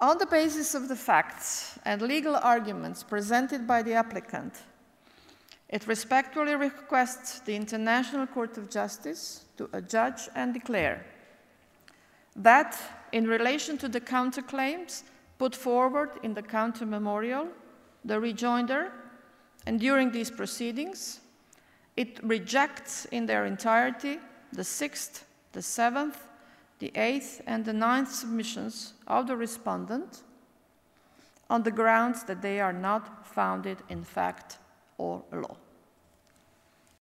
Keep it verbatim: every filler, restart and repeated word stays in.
On the basis of the facts and legal arguments presented by the applicant, it respectfully requests the International Court of Justice to adjudge and declare that, in relation to the counterclaims put forward in the counter-memorial, the rejoinder, and during these proceedings, it rejects in their entirety the sixth, the seventh, the eighth, and the ninth submissions of the respondent on the grounds that they are not founded in fact or law.